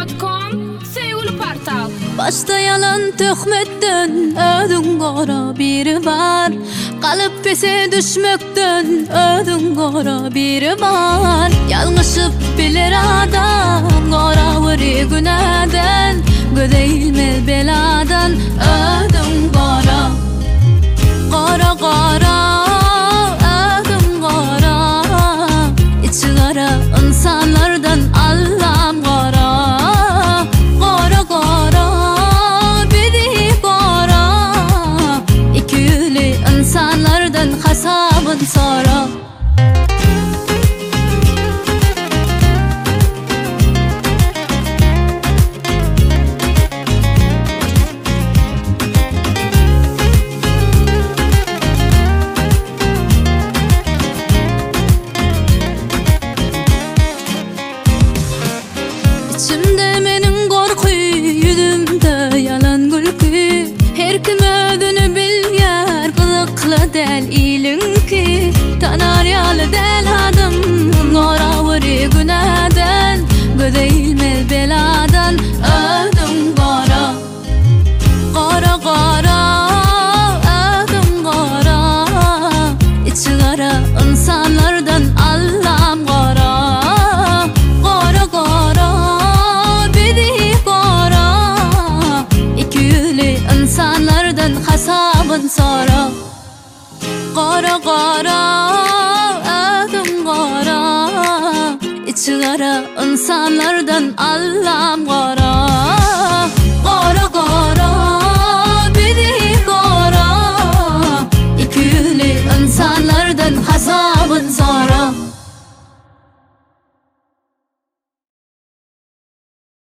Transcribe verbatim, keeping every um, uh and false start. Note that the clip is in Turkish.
nokta com sevgili portal. Başta yalan töhmetten ödün gora biri var. Kalıp pese düşmekten ödün gora biri var. Yalnışıp bilir adam gora vuri günahdan. Gödeylmel beladan ödün gora. Gora gora ödün gora. İçi gara insanlardan Allah'ım gora. Gora gora biri gora. İki yüzlü insanlardan hesabın sonra. İçimde menin korku, yüzümde yalan gülkü. Her kim ödünü bilyer, kılıklı del ilinki. Tanar yalı del adım, gora vuri günahdan. Gödeylmel beladan, ödüm gora. Gora gora, ödüm gora. İçi gara insanlardan Allah'ım gora. Gora gora biri gora. İki yüzlü insanlardan hesabın sonra. Gora gora ödüm gora. İçi gara insanlardan Allah'ım gora.